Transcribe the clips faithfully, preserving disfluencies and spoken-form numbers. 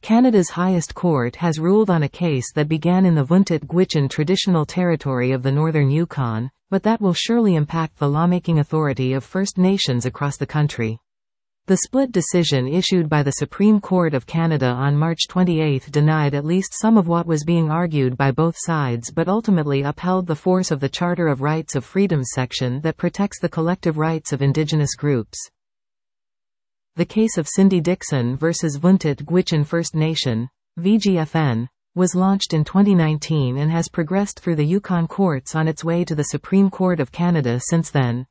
Canada's highest court has ruled on a case that began in the Vuntut Gwitchin traditional territory of the northern Yukon, but that will surely impact the lawmaking authority of First Nations across the country. The split decision issued by the Supreme Court of Canada on March twenty-eighth denied at least some of what was being argued by both sides but ultimately upheld the force of the Charter of Rights of Freedoms section that protects the collective rights of Indigenous groups. The case of Cindy Dixon versus Vuntut Gwitchin First Nation, V G F N, was launched in twenty nineteen and has progressed through the Yukon courts on its way to the Supreme Court of Canada since then.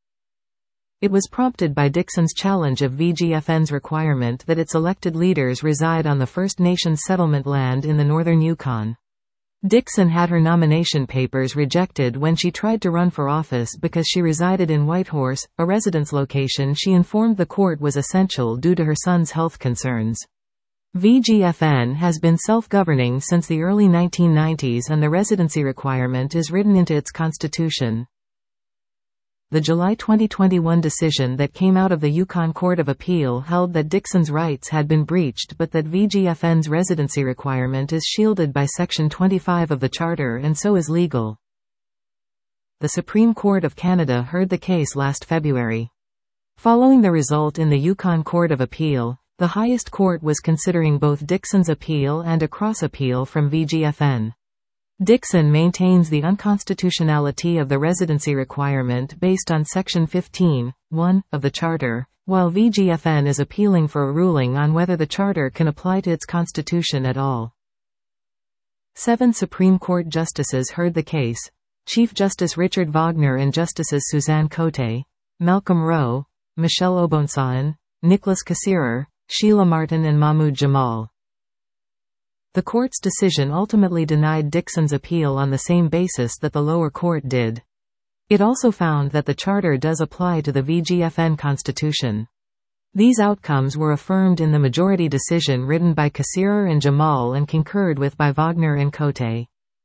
It was prompted by Dixon's challenge of V G F N's requirement that its elected leaders reside on the First Nations settlement land in the northern Yukon. Dixon had her nomination papers rejected when she tried to run for office because she resided in Whitehorse, a residence location she informed the court was essential due to her son's health concerns. V G F N has been self-governing since the early nineteen nineties and the residency requirement is written into its constitution. The July twenty twenty-one decision that came out of the Yukon Court of Appeal held that Dixon's rights had been breached but that V G F N's residency requirement is shielded by Section twenty-five of the Charter and so is legal. The Supreme Court of Canada heard the case last February. Following the result in the Yukon Court of Appeal, the highest court was considering both Dixon's appeal and a cross-appeal from V G F N. Dixon maintains the unconstitutionality of the residency requirement based on Section fifteen point one of the Charter, while V G F N is appealing for a ruling on whether the Charter can apply to its constitution at all. Seven Supreme Court justices heard the case: Chief Justice Richard Wagner and Justices Suzanne Cote, Malcolm Rowe, Michelle Obonsaan, Nicholas Kassirer, Sheila Martin and Mahmoud Jamal. The court's decision ultimately denied Dixon's appeal on the same basis that the lower court did. It also found that the Charter does apply to the V G F N Constitution. These outcomes were affirmed in the majority decision written by Kassirer and Jamal and concurred with by Wagner and Cote.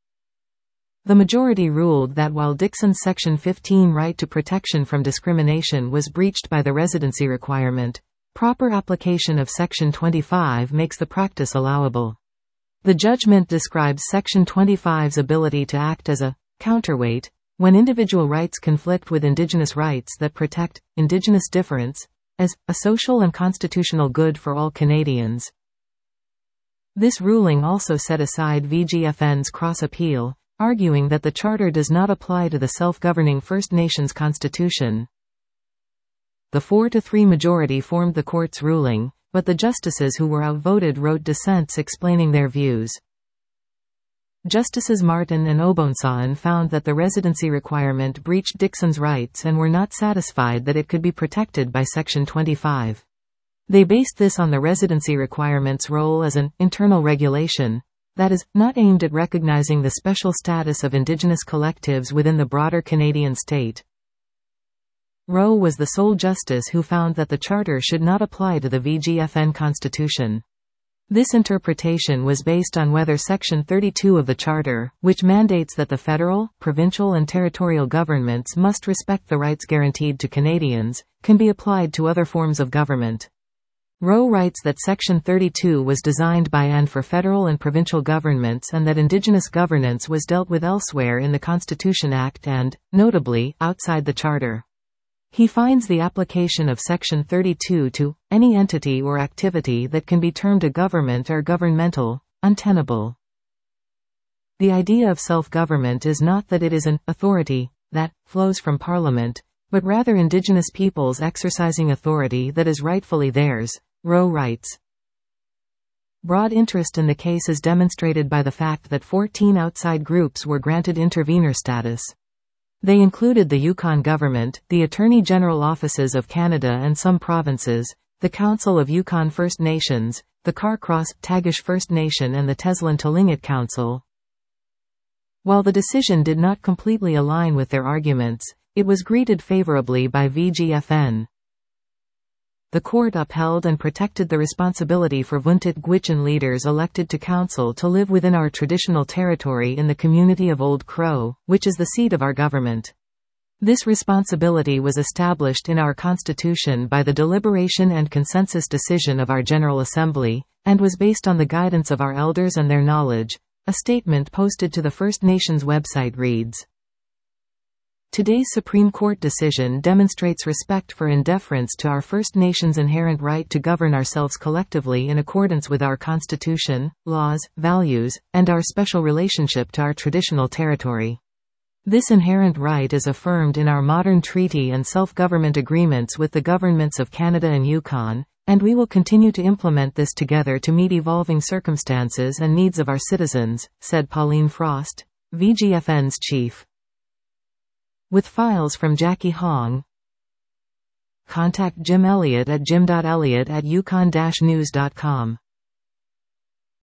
The majority ruled that while Dixon's Section fifteen right to protection from discrimination was breached by the residency requirement, proper application of Section twenty-five makes the practice allowable. The judgment describes Section twenty-five's ability to act as a counterweight when individual rights conflict with Indigenous rights that protect Indigenous difference as a social and constitutional good for all Canadians. This ruling also set aside V G F N's cross-appeal, arguing that the Charter does not apply to the self-governing First Nations Constitution. The four to three majority formed the court's ruling, but the justices who were outvoted wrote dissents explaining their views. Justices Martin and Obonsaan found that the residency requirement breached Dixon's rights and were not satisfied that it could be protected by Section twenty-five. They based this on the residency requirement's role as an internal regulation, that is, not aimed at recognizing the special status of Indigenous collectives within the broader Canadian state. Rowe was the sole justice who found that the Charter should not apply to the V G F N Constitution. This interpretation was based on whether Section thirty-two of the Charter, which mandates that the federal, provincial and territorial governments must respect the rights guaranteed to Canadians, can be applied to other forms of government. Rowe writes that Section thirty-two was designed by and for federal and provincial governments and that Indigenous governance was dealt with elsewhere in the Constitution Act and, notably, outside the Charter. He finds the application of Section thirty-two to any entity or activity that can be termed a government or governmental untenable. The idea of self-government is not that it is an authority that flows from Parliament, but rather Indigenous peoples exercising authority that is rightfully theirs, Rowe writes. Broad interest in the case is demonstrated by the fact that fourteen outside groups were granted intervenor status. They included the Yukon Government, the Attorney General Offices of Canada and some provinces, the Council of Yukon First Nations, the Carcross-Tagish First Nation and the Teslin-Tlingit Council. While the decision did not completely align with their arguments, it was greeted favorably by V G F N. The court upheld and protected the responsibility for Vuntut Gwitchin leaders elected to council to live within our traditional territory in the community of Old Crow, which is the seat of our government. This responsibility was established in our Constitution by the deliberation and consensus decision of our General Assembly, and was based on the guidance of our elders and their knowledge. A statement posted to the First Nations website reads, "Today's Supreme Court decision demonstrates respect for and deference to our First Nations' inherent right to govern ourselves collectively in accordance with our Constitution, laws, values, and our special relationship to our traditional territory. This inherent right is affirmed in our modern treaty and self-government agreements with the governments of Canada and Yukon, and we will continue to implement this together to meet evolving circumstances and needs of our citizens," said Pauline Frost, V G F N's chief. With files from Jackie Hong, contact Jim Elliott at jim dot elliott at yukon dash news dot com.